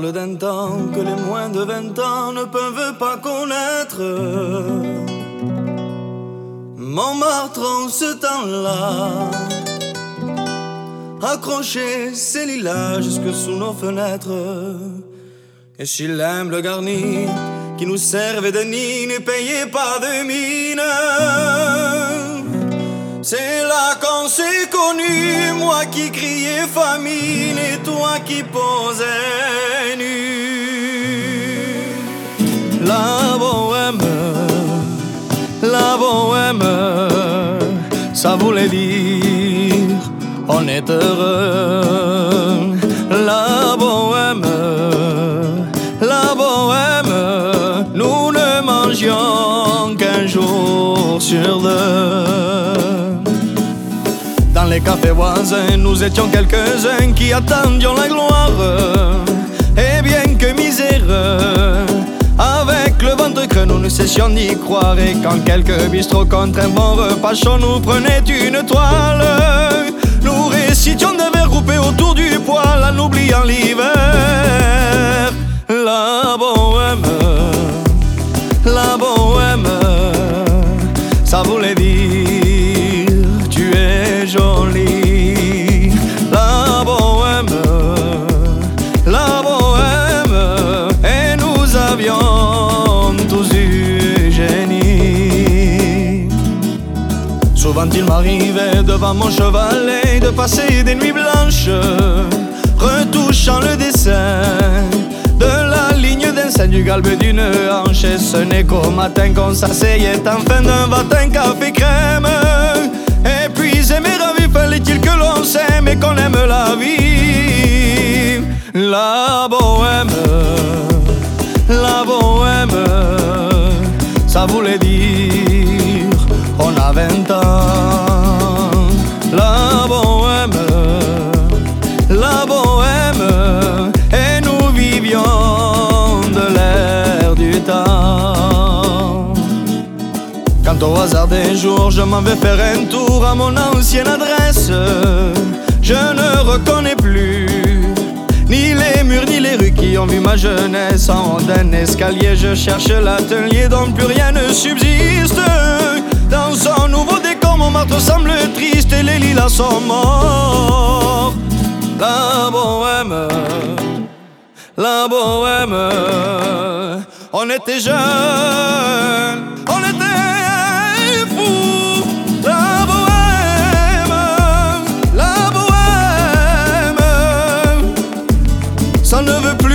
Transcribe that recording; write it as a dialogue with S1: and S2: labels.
S1: parle d'un temps que les moins de 20 ans ne peuvent pas connaître. Montmartre en ce temps-là accrochait ses lilas jusque sous nos fenêtres. Et si l'humble garni qui nous servait de nid ne payait pas de mine, c'est là qu'on s'est connus, moi qui criais famine et toi qui posais nu. La bohème, ça voulait dire on est heureux. La bohème, nous ne mangions qu'un jour sur deux. Dans les cafés voisins, nous étions quelques-uns qui attendions la gloire. Et bien que miséreux, avec le ventre creux, nous ne cessions d'y croire. Et quand quelques bistrots contre un bon repas chaud nous prenaient une toile, nous récitions des vers groupés autour du poêle en oubliant l'hiver. La bohème, ça voulait dire tu es jolie. La bohème, et nous avions tous du génie. Souvent il m'arrivait devant mon chevalet de passer des nuits blanches, retouchant le dessin de la ligne d'un sein du galbe d'une hanche. Et ce n'est qu'au matin qu'on s'asseyait enfin d'un vatin café crème. Et puis aimer ravi, fallait-il que l'on s'aime et qu'on aime la vie. La bohème, ça voulait dire on a 20 ans. La bohème, et nous vivions de l'air du temps. Quand au hasard des jours je m'en vais faire un tour à mon ancienne adresse, je ne reconnais plus ni les murs ni les rues qui ont vu ma jeunesse. En haut d'un escalier je cherche l'atelier dont plus rien ne subsiste. Dans son nouveau décor, Montmartre semble triste et les lilas sont morts. La bohème, on était jeunes, on était fous. La bohème, ça ne veut plus